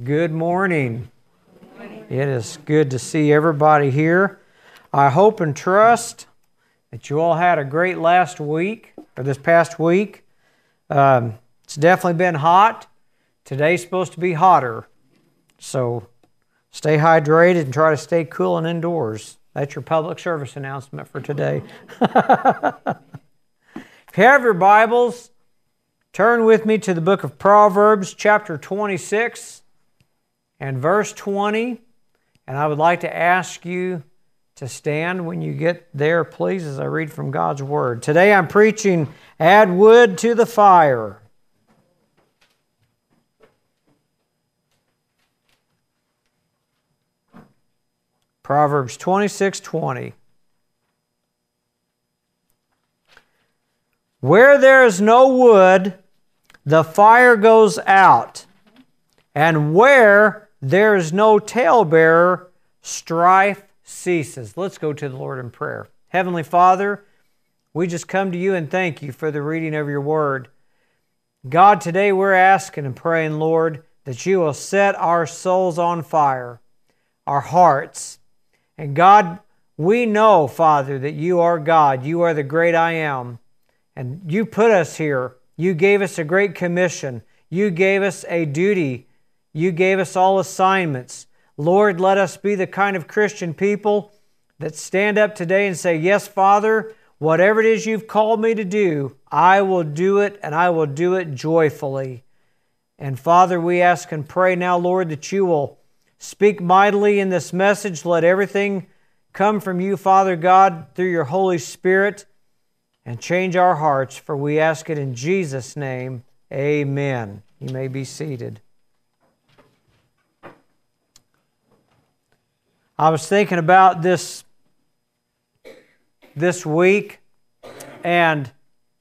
Good morning. It is good to see everybody here. I hope and trust that you all had a great last week, or this past week. It's definitely been hot. Today's supposed to be hotter. So stay hydrated and try to stay cool and indoors. That's your public service announcement for today. If you have your Bibles, turn with me to the book of Proverbs, chapter 26. And verse 20, and I would like to ask you to stand when you get there, please, as I read from God's Word. Today I'm preaching, Add Wood to the Fire. Proverbs 26:20. Where there is no wood, the fire goes out, and where there is no talebearer, strife ceases. Let's go to the Lord in prayer. Heavenly Father, we just come to you and thank you for the reading of your word. God, today we're asking and praying, Lord, that you will set our souls on fire, our hearts. And God, we know, Father, that you are God. You are the great I am. And you put us here. You gave us a great commission. You gave us a duty. You gave us all assignments. Lord, let us be the kind of Christian people that stand up today and say, yes, Father, whatever it is you've called me to do, I will do it, and I will do it joyfully. And Father, we ask and pray now, Lord, that you will speak mightily in this message. Let everything come from you, Father God, through your Holy Spirit, and change our hearts, for we ask it in Jesus' name. Amen. You may be seated. I was thinking about this week, and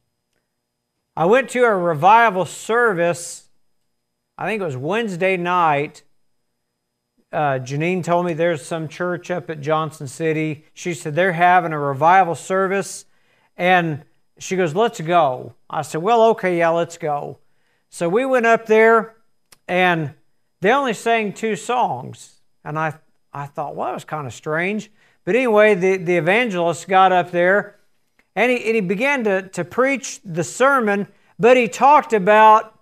I went to a revival service. I think it was Wednesday night. Janine told me there's some church up at Johnson City. She said they're having a revival service, and she goes, let's go. I said, well, okay, yeah, let's go. So we went up there, and they only sang 2 songs, and I thought, well, that was kind of strange. But anyway, the evangelist got up there, and he began to preach the sermon, but he talked about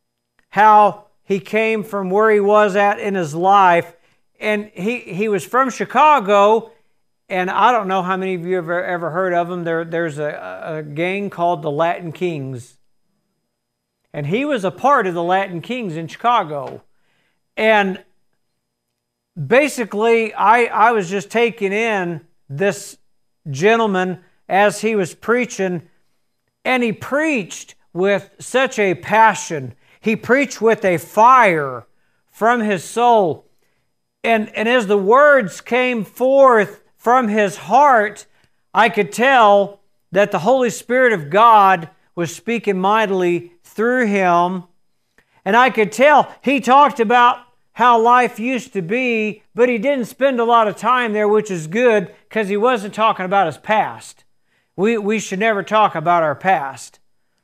how he came from where he was at in his life. And he was from Chicago, and I don't know how many of you have ever heard of them. There's a gang called the Latin Kings. And he was a part of the Latin Kings in Chicago. And basically, I was just taking in this gentleman as he was preaching, and he preached with such a passion. He preached with a fire from his soul. And as the words came forth from his heart, I could tell that the Holy Spirit of God was speaking mightily through him. And I could tell he talked about how life used to be, but he didn't spend a lot of time there, which is good, because he wasn't talking about his past. We should never talk about our past.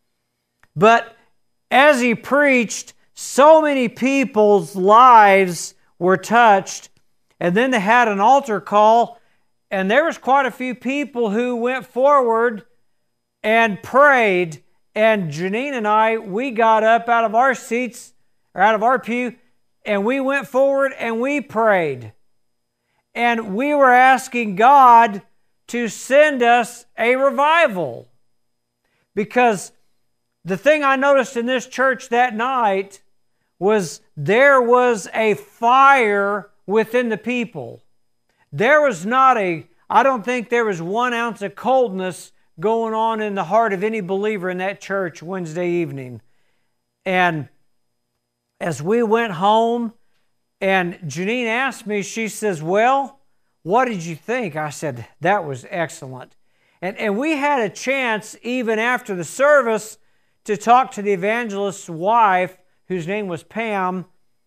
But as he preached, so many people's lives were touched, and then they had an altar call, and there was quite a few people who went forward and prayed, and Janine and I, we got up out of our seats, or out of our pew, and we went forward and we prayed. And we were asking God to send us a revival. Because the thing I noticed in this church that night was there was a fire within the people. There was I don't think there was 1 ounce of coldness going on in the heart of any believer in that church Wednesday evening. And as we went home, and Janine asked me, she says, well, what did you think? I said, that was excellent. And we had a chance, even after the service, to talk to the evangelist's wife, whose name was Pam.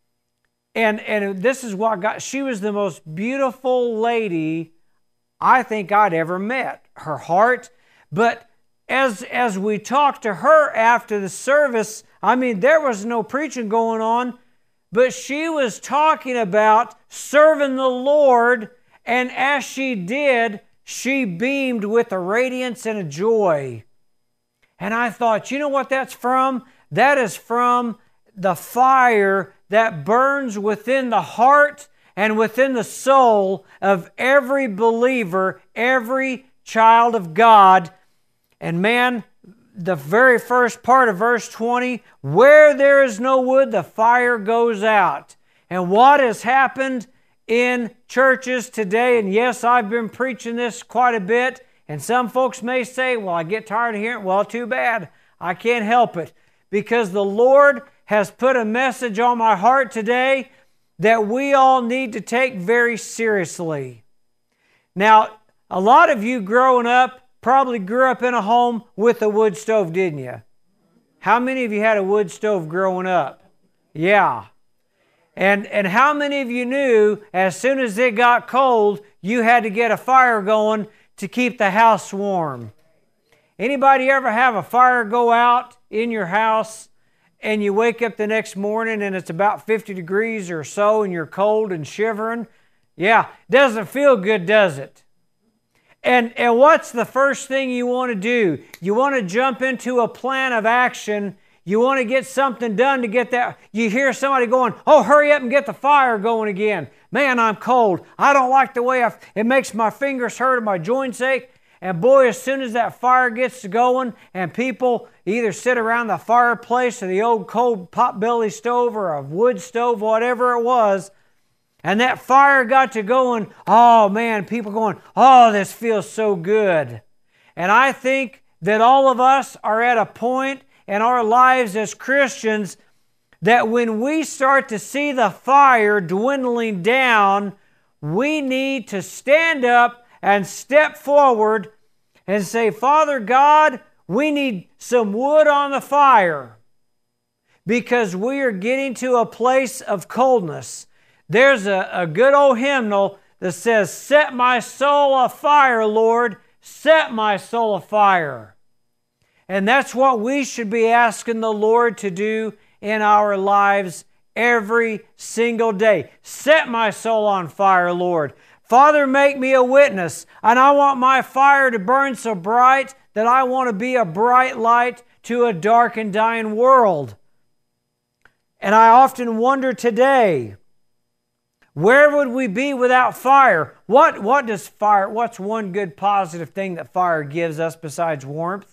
And this is what she was the most beautiful lady I think I'd ever met. Her heart. But as we talked to her after the service, I mean, there was no preaching going on, but she was talking about serving the Lord, and as she did, she beamed with a radiance and a joy. And I thought, you know what that's from? That is from the fire that burns within the heart and within the soul of every believer, every child of God. And man, the very first part of verse 20, where there is no wood, the fire goes out. And what has happened in churches today, and yes, I've been preaching this quite a bit, and some folks may say, well, I get tired of hearing it. Well, too bad. I can't help it. Because the Lord has put a message on my heart today that we all need to take very seriously. Now, a lot of you growing up probably grew up in a home with a wood stove, didn't you? How many of you had a wood stove growing up? Yeah. And how many of you knew as soon as it got cold, you had to get a fire going to keep the house warm? Anybody ever have a fire go out in your house and you wake up the next morning and it's about 50 degrees or so and you're cold and shivering? Yeah, doesn't feel good, does it? And what's the first thing you want to do? You want to jump into a plan of action. You want to get something done to get that. You hear somebody going, oh, hurry up and get the fire going again. Man, I'm cold. I don't like the way it makes my fingers hurt and my joints ache. And boy, as soon as that fire gets going and people either sit around the fireplace or the old cold potbelly stove or a wood stove, whatever it was, and that fire got to going, oh man, people going, oh, this feels so good. And I think that all of us are at a point in our lives as Christians that when we start to see the fire dwindling down, we need to stand up and step forward and say, Father God, we need some wood on the fire because we are getting to a place of coldness. There's a good old hymnal that says, set my soul afire, Lord, set my soul afire. And that's what we should be asking the Lord to do in our lives every single day. Set my soul on fire, Lord. Father, make me a witness, and I want my fire to burn so bright that I want to be a bright light to a dark and dying world. And I often wonder today, where would we be without fire? What does fire, what's one good positive thing that fire gives us besides warmth?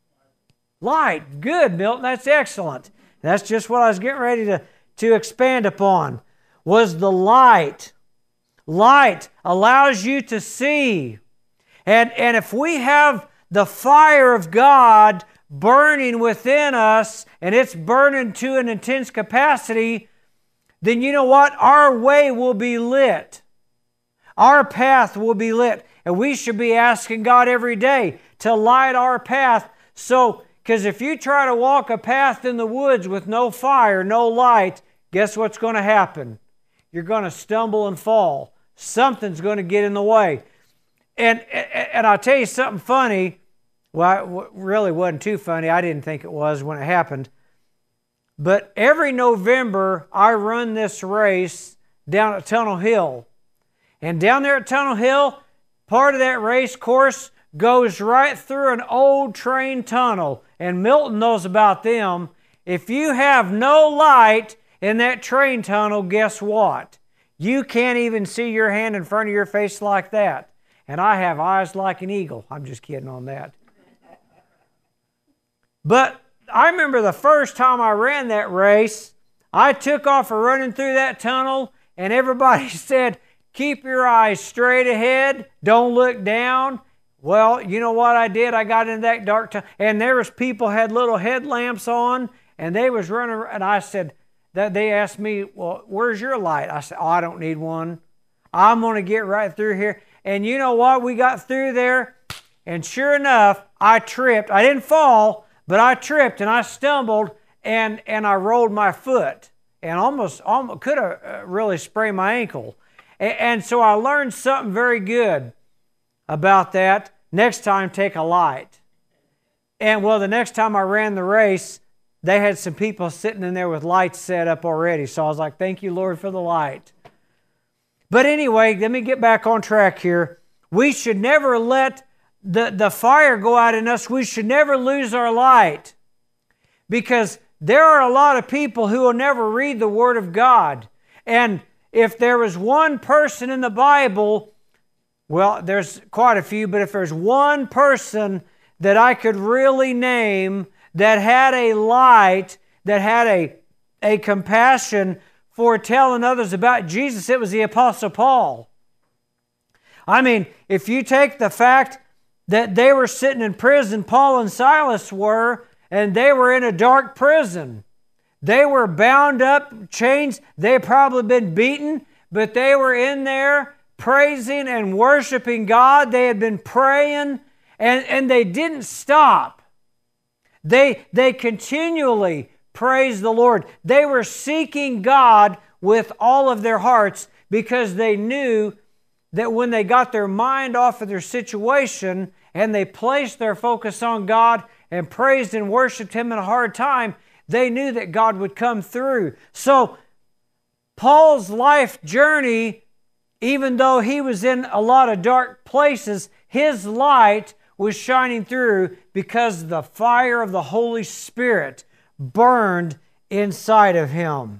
Light. Good, Milton. That's excellent. That's just what I was getting ready to expand upon, was the light. Light allows you to see. And if we have the fire of God burning within us, and it's burning to an intense capacity, then you know what? Our way will be lit. Our path will be lit. And we should be asking God every day to light our path. So, because if you try to walk a path in the woods with no fire, no light, guess what's going to happen? You're going to stumble and fall. Something's going to get in the way. And I'll tell you something funny. Well, it really wasn't too funny. I didn't think it was when it happened. But every November, I run this race down at Tunnel Hill. And down there at Tunnel Hill, part of that race course goes right through an old train tunnel. And Milton knows about them. If you have no light in that train tunnel, guess what? You can't even see your hand in front of your face like that. And I have eyes like an eagle. I'm just kidding on that. But I remember the first time I ran that race, I took off running through that tunnel, and everybody said, keep your eyes straight ahead, don't look down. Well, you know what I did? I got in that dark tunnel, and there was people had little headlamps on, and they was running, and I said, that they asked me, well, where's your light? I said, oh, I don't need one. I'm going to get right through here. And you know what? We got through there, and sure enough, I tripped. I didn't fall, but I tripped and I stumbled and I rolled my foot and almost could have really sprained my ankle. And so I learned something very good about that. Next time, take a light. And well, the next time I ran the race, they had some people sitting in there with lights set up already. So I was like, thank you, Lord, for the light. But anyway, let me get back on track here. We should never let the fire go out in us. We should never lose our light, because there are a lot of people who will never read the Word of God. And if there was one person in the Bible, well, there's quite a few, but if there's one person that I could really name that had a light, that had a compassion for telling others about Jesus, it was the Apostle Paul. I mean, if you take the fact that they were sitting in prison, Paul and Silas were, and they were in a dark prison. They were bound up, chains. They had probably been beaten, but they were in there praising and worshiping God. They had been praying, and they didn't stop. They continually praised the Lord. They were seeking God with all of their hearts, because they knew that when they got their mind off of their situation and they placed their focus on God and praised and worshiped Him in a hard time, they knew that God would come through. So Paul's life journey, even though he was in a lot of dark places, his light was shining through because the fire of the Holy Spirit burned inside of him.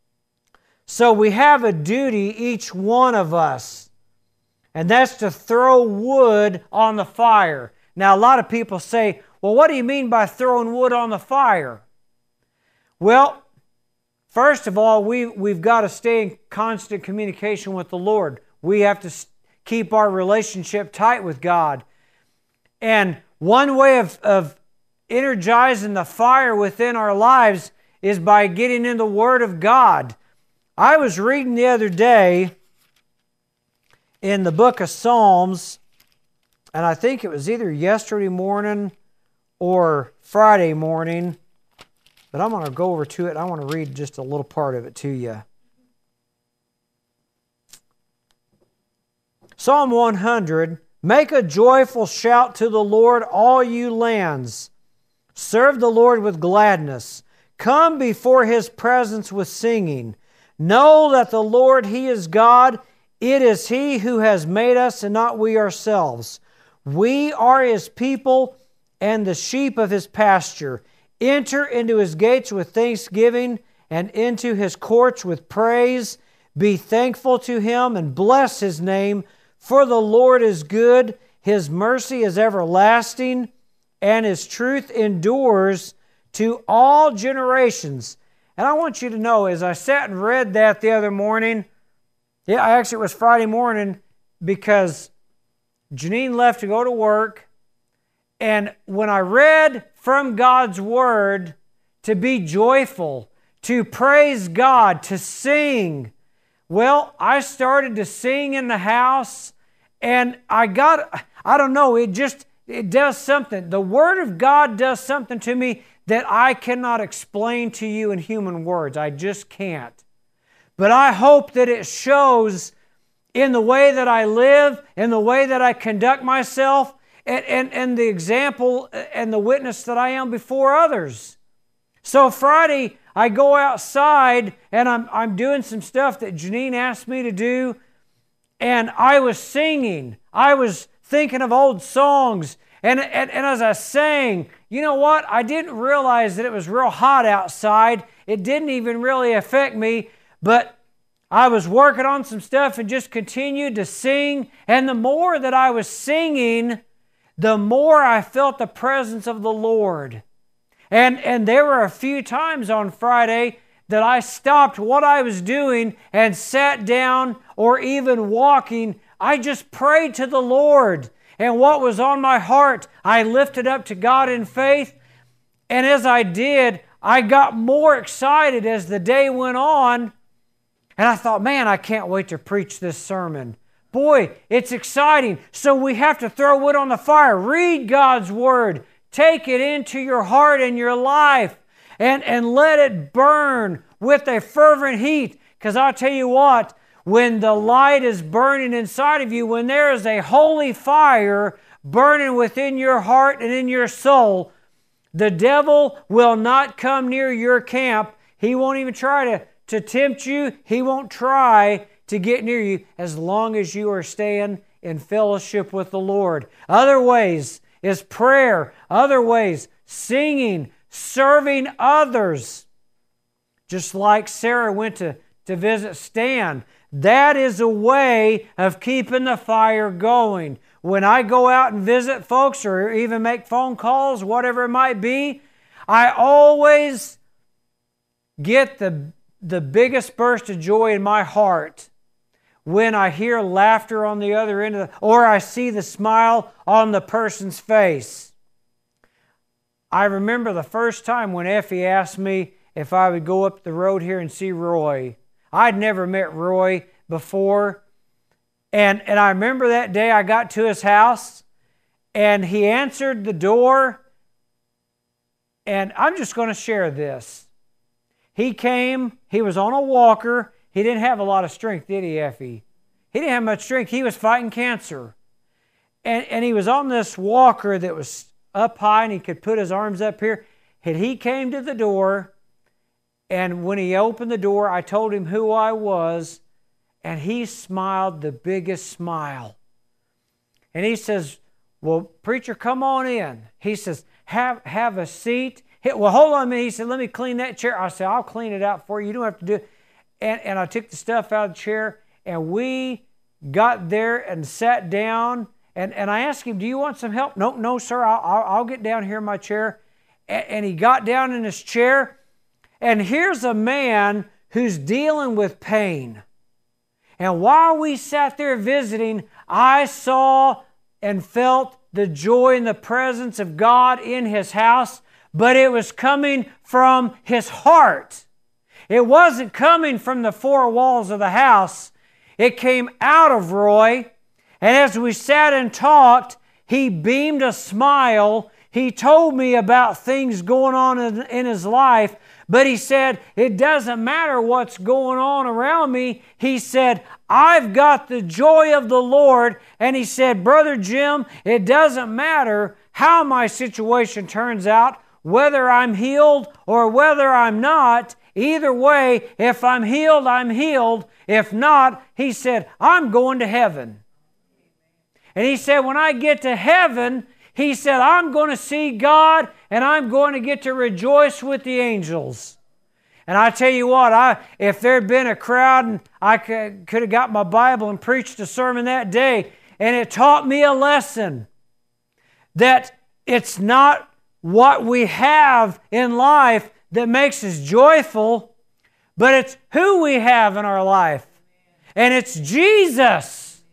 So we have a duty, each one of us, and that's to throw wood on the fire. Now, a lot of people say, well, what do you mean by throwing wood on the fire? Well, first of all, we've got to stay in constant communication with the Lord. We have to keep our relationship tight with God. And one way of energizing the fire within our lives is by getting in the Word of God. I was reading the other day in the book of Psalms, and I think it was either yesterday morning or Friday morning, but I'm going to go over to it. I want to read just a little part of it to you. Psalm 100, make a joyful shout to the Lord, all you lands. Serve the Lord with gladness. Come before His presence with singing. Know that the Lord, He is God. It is He who has made us and not we ourselves. We are His people and the sheep of His pasture. Enter into His gates with thanksgiving and into His courts with praise. Be thankful to Him and bless His name, for the Lord is good. His mercy is everlasting, and His truth endures to all generations. And I want you to know, as I sat and read that the other morning, actually it was Friday morning, because Janine left to go to work, and when I read from God's Word to be joyful, to praise God, to sing, well, I started to sing in the house, and I don't know, it does something. The Word of God does something to me that I cannot explain to you in human words. I just can't. But I hope that it shows in the way that I live, in the way that I conduct myself, and the example and the witness that I am before others. So Friday, I go outside and I'm doing some stuff that Janine asked me to do, and I was singing. I was thinking of old songs, and as I sang, you know what? I didn't realize that it was real hot outside. It didn't even really affect me, but I was working on some stuff and just continued to sing, and the more that I was singing, the more I felt the presence of the Lord. And there were a few times on Friday that I stopped what I was doing and sat down, or even walking. I just prayed to the Lord. And what was on my heart, I lifted up to God in faith. And as I did, I got more excited as the day went on. And I thought, man, I can't wait to preach this sermon. Boy, it's exciting. So we have to throw wood on the fire. Read God's Word. Take it into your heart and your life, and let it burn with a fervent heat. Because I'll tell you what, when the light is burning inside of you, when there is a holy fire burning within your heart and in your soul, The devil will not come near your camp. He won't even try to tempt you. He won't try to get near you as long as you are staying in fellowship with the Lord. Other ways is prayer. Other ways, singing, serving others. Just like Sarah went to visit Stan. That is a way of keeping the fire going. When I go out and visit folks or even make phone calls, whatever it might be, I always get the biggest burst of joy in my heart when I hear laughter on the other end or I see the smile on the person's face. I remember the first time when Effie asked me if I would go up the road here and see Roy. I'd never met Roy before. And I remember that day I got to his house and he answered the door. And I'm just going to share this. He came, he was on a walker. He didn't have a lot of strength, did he, Effie? He didn't have much strength. He was fighting cancer. And he was on this walker that was up high and he could put his arms up here. And he came to the door, and when he opened the door, I told him who I was, and he smiled the biggest smile. And he says, well, preacher, come on in. He says, have a seat. Well, hold on a minute. He said, let me clean that chair. I said, I'll clean it out for you. You don't have to do it. And I took the stuff out of the chair, and we got there and sat down. And I asked him, do you want some help? No, sir. I'll get down here in my chair. And he got down in his chair. And here's a man who's dealing with pain. And while we sat there visiting, I saw and felt the joy and the presence of God in his house, but it was coming from his heart. It wasn't coming from the four walls of the house. It came out of Roy. And as we sat and talked, he beamed a smile. He told me about things going on in his life, but he said, it doesn't matter what's going on around me. He said, I've got the joy of the Lord. And he said, Brother Jim, it doesn't matter how my situation turns out, whether I'm healed or whether I'm not. Either way, if I'm healed, I'm healed. If not, he said, I'm going to heaven. And he said, when I get to heaven, he said, I'm going to see God and I'm going to get to rejoice with the angels. And I tell you what, if there had been a crowd and I could have got my Bible and preached a sermon that day, and it taught me a lesson that it's not what we have in life that makes us joyful, but it's who we have in our life. And it's Jesus.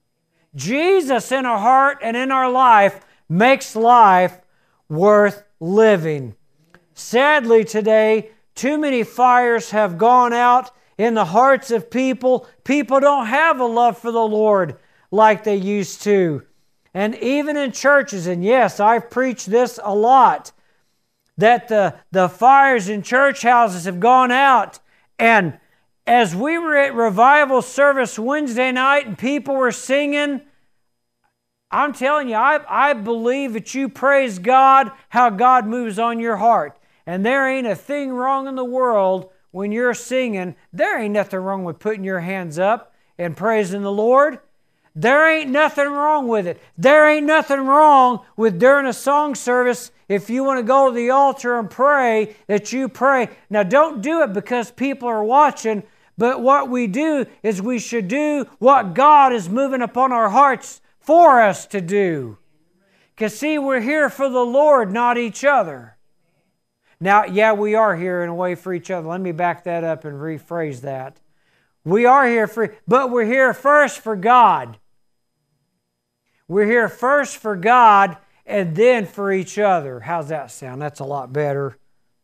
Jesus in our heart and in our life makes life worth living. Sadly today, too many fires have gone out in the hearts of people. People don't have a love for the Lord like they used to. And even in churches, and yes, I've preached this a lot, that the fires in church houses have gone out. And as we were at revival service Wednesday night and people were singing, I'm telling you, I believe that you praise God, how God moves on your heart. And there ain't a thing wrong in the world when you're singing. There ain't nothing wrong with putting your hands up and praising the Lord. There ain't nothing wrong with it. There ain't nothing wrong with during a song service, if you want to go to the altar and pray, that you pray. Now don't do it because people are watching, but what we do is we should do what God is moving upon our hearts for us to do. Because see, we're here for the Lord, not each other. Now, yeah, we are here in a way for each other. Let me back that up and rephrase that. We are here but we're here first for God. We're here first for God and then for each other. How's that sound? That's a lot better.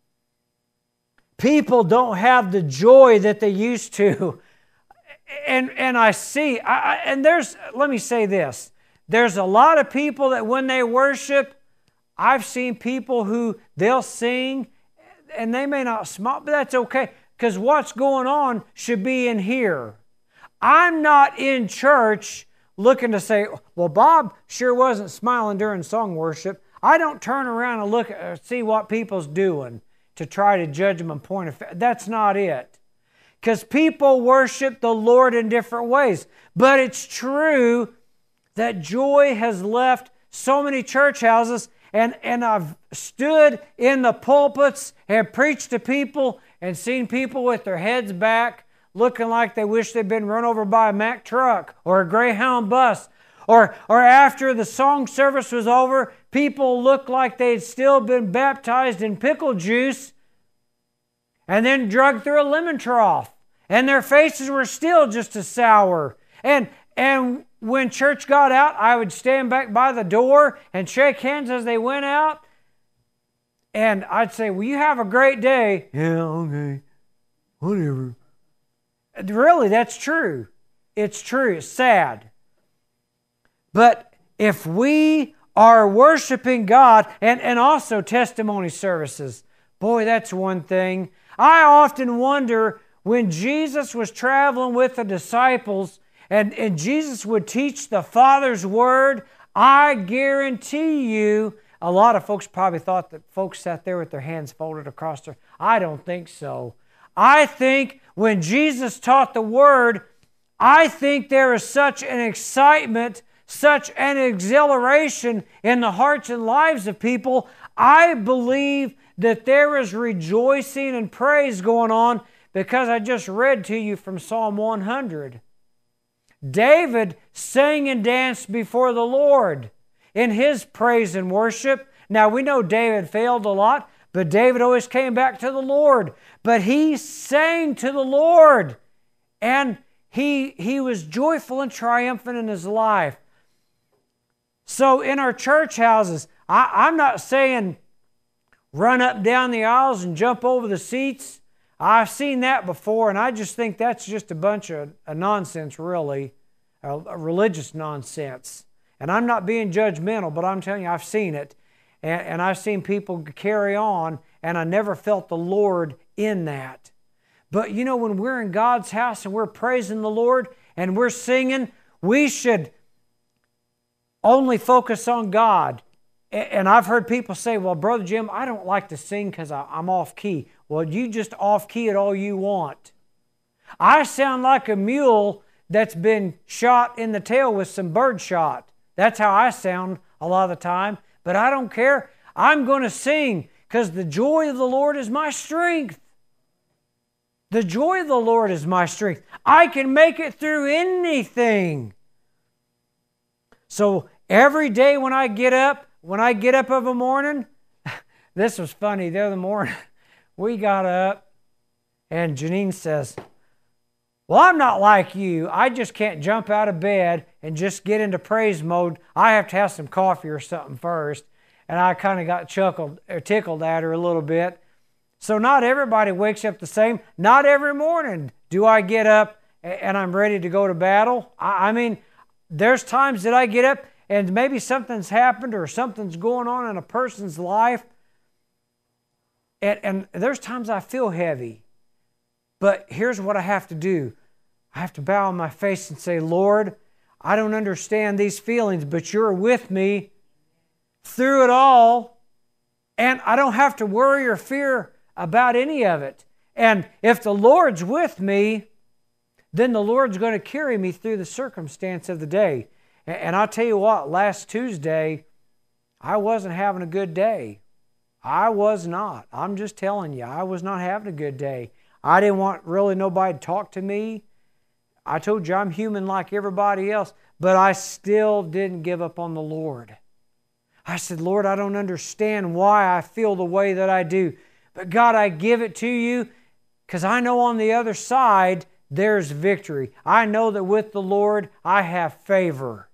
People don't have the joy that they used to. And I see, let me say this. There's a lot of people that when they worship, I've seen people who they'll sing and they may not smile, but that's okay because what's going on should be in here. I'm not in church looking to say, well, Bob sure wasn't smiling during song worship. I don't turn around and look at see what people's doing to try to judge them and point a finger. That's not it. Because people worship the Lord in different ways. But it's true that joy has left so many church houses, and I've stood in the pulpits and preached to people and seen people with their heads back looking like they wish they'd been run over by a Mack truck or a Greyhound bus. Or after the song service was over, people looked like they'd still been baptized in pickle juice and then drugged through a lemon trough. And their faces were still just as sour. And when church got out, I would stand back by the door and shake hands as they went out. And I'd say, well, you have a great day. Yeah, okay. Whatever. Really, that's true. It's true. It's sad. But if we are worshiping God, and also testimony services, boy, that's one thing. I often wonder when Jesus was traveling with the disciples and Jesus would teach the Father's Word, I guarantee you, a lot of folks probably thought that folks sat there with their hands folded across their... I don't think so. I think when Jesus taught the Word, I think there is such an excitement, such an exhilaration in the hearts and lives of people. I believe that there is rejoicing and praise going on because I just read to you from Psalm 100. David sang and danced before the Lord in his praise and worship. Now we know David failed a lot, but David always came back to the Lord. But he sang to the Lord, and he was joyful and triumphant in his life. So in our church houses, I'm not saying run up and down the aisles and jump over the seats. I've seen that before, and I just think that's just a bunch of nonsense, really, a religious nonsense. And I'm not being judgmental, but I'm telling you, I've seen it. And I've seen people carry on, and I never felt the Lord in that. But you know, when we're in God's house and we're praising the Lord and we're singing, we should only focus on God. And I've heard people say, well, Brother Jim, I don't like to sing because I'm off key. Well, you just off key it all you want. I sound like a mule that's been shot in the tail with some bird shot. That's how I sound a lot of the time. But I don't care. I'm going to sing because the joy of the Lord is my strength. The joy of the Lord is my strength. I can make it through anything. So every day when I get up of a morning, this was funny. The other morning, we got up and Janine says, well, I'm not like you. I just can't jump out of bed and just get into praise mode. I have to have some coffee or something first. And I kind of got tickled at her a little bit. So not everybody wakes up the same. Not every morning do I get up and I'm ready to go to battle. I mean, there's times that I get up and maybe something's happened or something's going on in a person's life. And there's times I feel heavy. But here's what I have to do. I have to bow on my face and say, Lord, I don't understand these feelings, but you're with me through it all. And I don't have to worry or fear about any of it. And if the Lord's with me, then the Lord's going to carry me through the circumstance of the day. And I'll tell you what, last Tuesday, I wasn't having a good day. I was not. I'm just telling you, I was not having a good day. I didn't want really nobody to talk to me. I told you I'm human like everybody else, but I still didn't give up on the Lord. I said, Lord, I don't understand why I feel the way that I do. But God, I give it to you because I know on the other side there's victory. I know that with the Lord I have favor.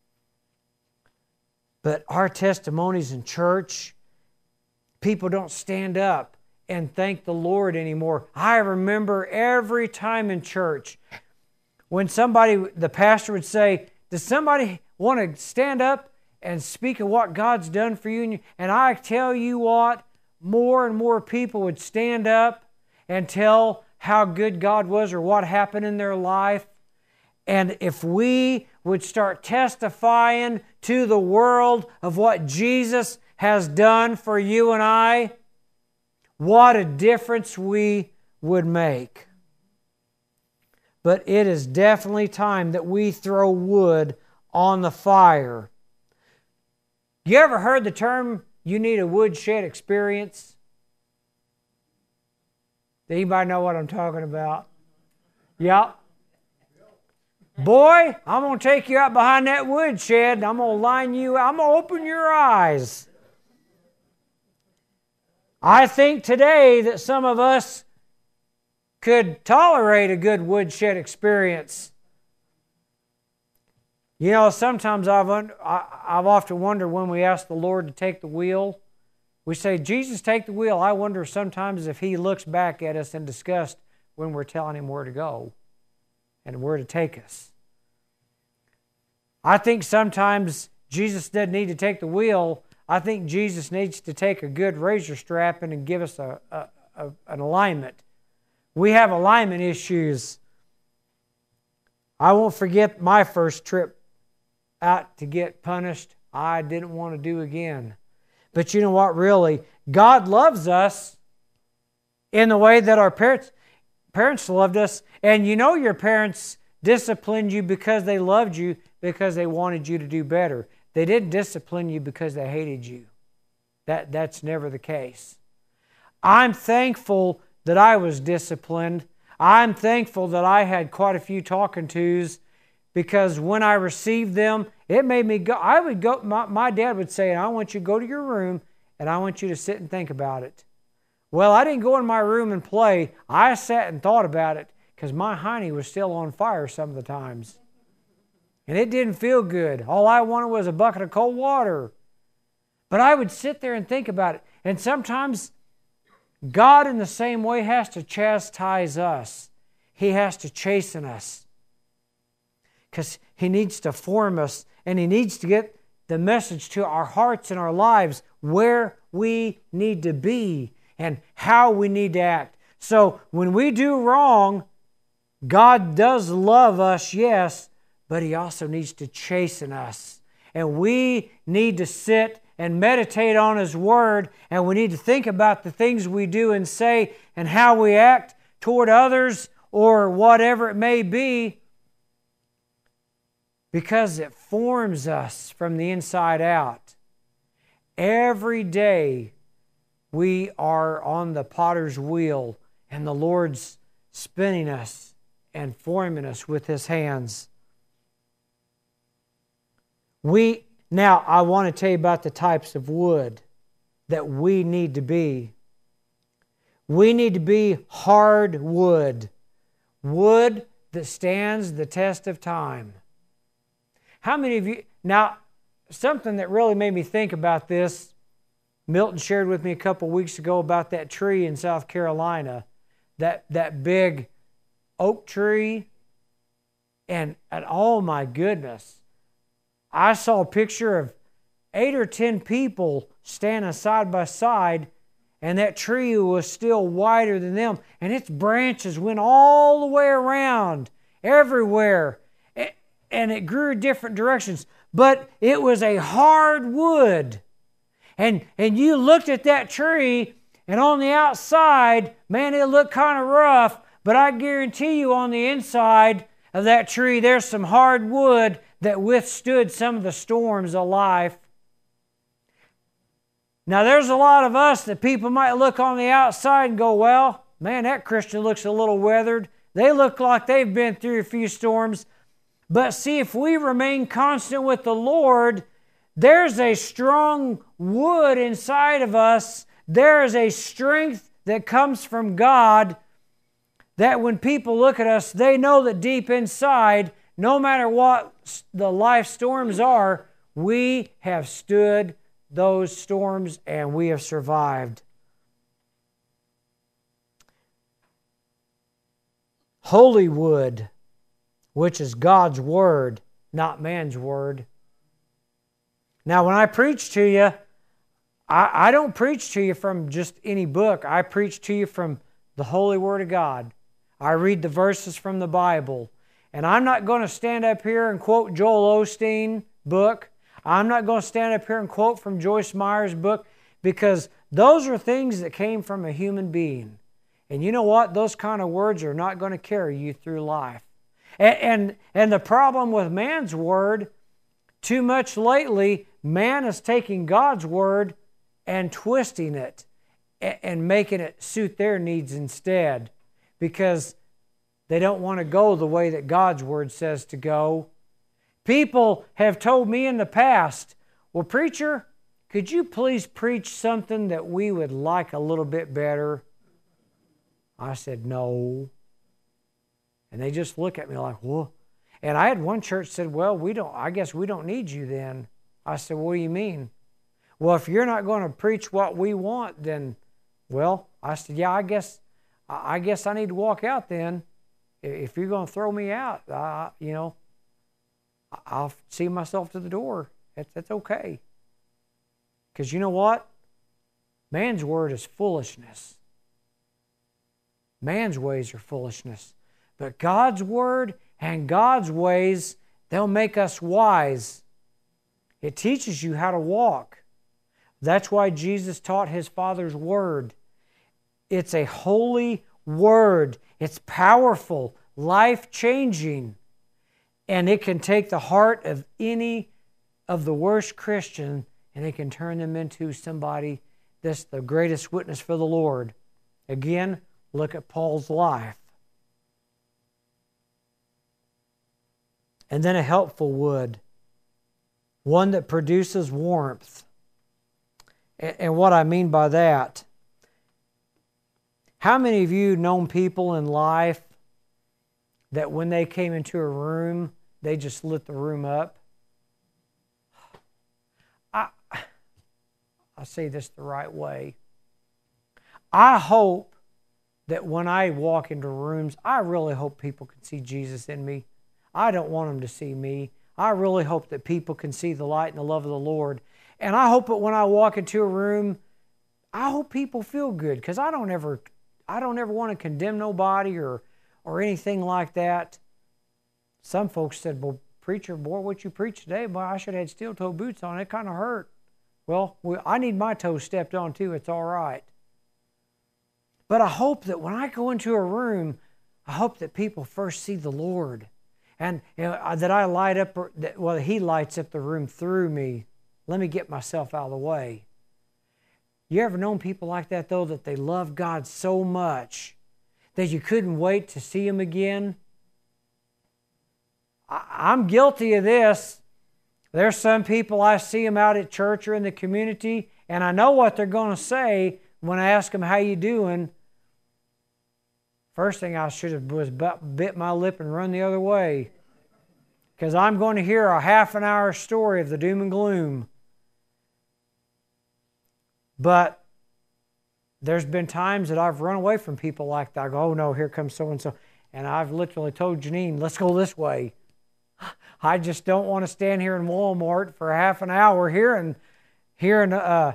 But our testimonies in church, people don't stand up and thank the Lord anymore. I remember every time in church when the pastor would say, does somebody want to stand up and speak of what God's done for you? And I tell you what, more and more people would stand up and tell how good God was or what happened in their life. And if we would start testifying to the world of what Jesus has done for you and I, what a difference we would make. But it is definitely time that we throw wood on the fire. You ever heard the term, you need a woodshed experience? Does anybody know what I'm talking about? Yeah. Boy, I'm going to take you out behind that woodshed and I'm going to line you out. I'm going to open your eyes. I think today that some of us could tolerate a good woodshed experience. You know, sometimes I've often wondered when we ask the Lord to take the wheel, we say, Jesus, take the wheel. I wonder sometimes if He looks back at us in disgust when we're telling Him where to go and where to take us. I think sometimes Jesus doesn't need to take the wheel. I think Jesus needs to take a good razor strap and give us an alignment. We have alignment issues. I won't forget my first trip out to get punished. I didn't want to do again. But you know what, really? God loves us in the way that our parents loved us. And you know your parents disciplined you because they loved you, because they wanted you to do better. They didn't discipline you because they hated you. That's never the case. I'm thankful that I was disciplined. I'm thankful that I had quite a few talking tos, because when I received them, it made me go. I would go. My dad would say, I want you to go to your room and I want you to sit and think about it. Well, I didn't go in my room and play. I sat and thought about it because my hiney was still on fire some of the times. And it didn't feel good. All I wanted was a bucket of cold water. But I would sit there and think about it. And sometimes God in the same way has to chastise us. He has to chasten us. Because He needs to form us, and He needs to get the message to our hearts and our lives where we need to be and how we need to act. So when we do wrong, God does love us, yes, but He also needs to chasten us. And we need to sit and meditate on His Word, and we need to think about the things we do and say and how we act toward others or whatever it may be, because it forms us from the inside out. Every day we are on the potter's wheel, and the Lord's spinning us and forming us with His hands. Now, I want to tell you about the types of wood that we need to be. We need to be hard wood. Wood that stands the test of time. How many of you... Now, something that really made me think about this, Milton shared with me a couple weeks ago about that tree in South Carolina, that big oak tree, and oh my goodness, I saw a picture of 8 or 10 people standing side by side, and that tree was still wider than them, and its branches went all the way around, everywhere, and it grew in different directions. But it was a hard wood. And you looked at that tree, and on the outside, man, it looked kind of rough, but I guarantee you on the inside of that tree, there's some hard wood that withstood some of the storms of life. Now, there's a lot of us that people might look on the outside and go, well, man, that Christian looks a little weathered. They look like they've been through a few storms. But see, if we remain constant with the Lord, there's a strong wood inside of us. There is a strength that comes from God that when people look at us, they know that deep inside, no matter what the life storms are, we have stood those storms and we have survived. Holy wood, which is God's Word, not man's word. Now, when I preach to you, I don't preach to you from just any book. I preach to you from the Holy Word of God. I read the verses from the Bible. And I'm not going to stand up here and quote Joel Osteen book. I'm not going to stand up here and quote from Joyce Meyer's book, because those are things that came from a human being. And you know what? Those kind of words are not going to carry you through life. And the problem with man's word, too much lately, man is taking God's word and twisting it and making it suit their needs instead, because they don't want to go the way that God's word says to go. People have told me in the past, well, preacher, could you please preach something that we would like a little bit better? I said, no. And they just look at me like, whoa. And I had one church said, well, I guess we don't need you then. I said, what do you mean? Well, if you're not going to preach what we want, then, well, I said, yeah, I guess I need to walk out then. If you're going to throw me out, I'll see myself to the door. That's okay. Because you know what? Man's word is foolishness. Man's ways are foolishness. But God's word and God's ways, they'll make us wise. It teaches you how to walk. That's why Jesus taught His Father's word. It's a holy word. It's powerful, life-changing. And it can take the heart of any of the worst Christian and it can turn them into somebody that's the greatest witness for the Lord. Again, look at Paul's life. And then a helpful wood, one that produces warmth. And what I mean by that, how many of you known people in life that when they came into a room, they just lit the room up? I say this the right way. I hope that when I walk into rooms, I really hope people can see Jesus in me. I don't want them to see me. I really hope that people can see the light and the love of the Lord. And I hope that when I walk into a room, I hope people feel good, because I don't ever want to condemn nobody or anything like that. Some folks said, well, preacher, boy, what you preached today, boy, I should have had steel-toe boots on. It kind of hurt. Well, I need my toes stepped on too. It's all right. But I hope that when I go into a room, I hope that people first see the Lord. And that I light up, He lights up the room through me. Let me get myself out of the way. You ever known people like that, though, that they love God so much that you couldn't wait to see Him again? I'm guilty of this. There's some people, I see them out at church or in the community, and I know what they're going to say when I ask them, how you doing? First thing I should have was bit my lip and run the other way, because I'm going to hear a half an hour story of the doom and gloom. But there's been times that I've run away from people like that. I go, oh no, here comes so-and-so. And I've literally told Janine, let's go this way. I just don't want to stand here in Walmart for half an hour hearing that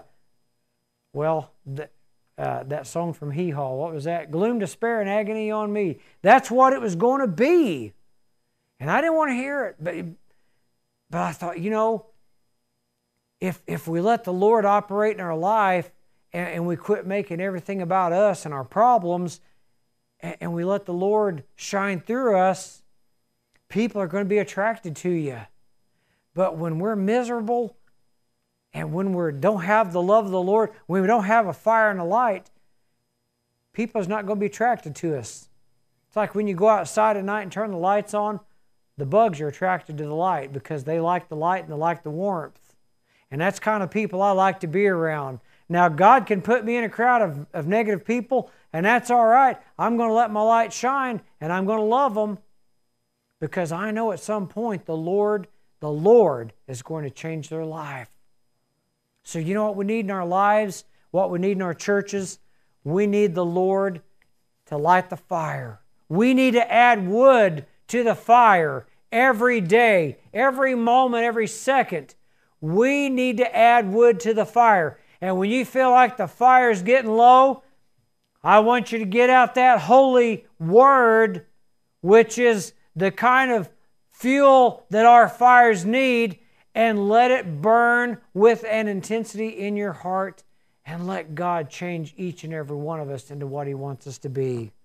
song from Hee Haw. What was that? Gloom, despair, and agony on me. That's what it was going to be. And I didn't want to hear it. But I thought, if we let the Lord operate in our life and we quit making everything about us and our problems, and we let the Lord shine through us, people are going to be attracted to you. But when we're miserable and when we don't have the love of the Lord, when we don't have a fire and a light, people's not going to be attracted to us. It's like when you go outside at night and turn the lights on, the bugs are attracted to the light because they like the light and they like the warmth. And that's kind of people I like to be around. Now, God can put me in a crowd of negative people, and that's all right. I'm going to let my light shine, and I'm going to love them, because I know at some point the Lord is going to change their life. So you know what we need in our lives, what we need in our churches? We need the Lord to light the fire. We need to add wood to the fire every day, every moment, every second. We need to add wood to the fire. And when you feel like the fire is getting low, I want you to get out that holy word, which is the kind of fuel that our fires need, and let it burn with an intensity in your heart, and let God change each and every one of us into what He wants us to be.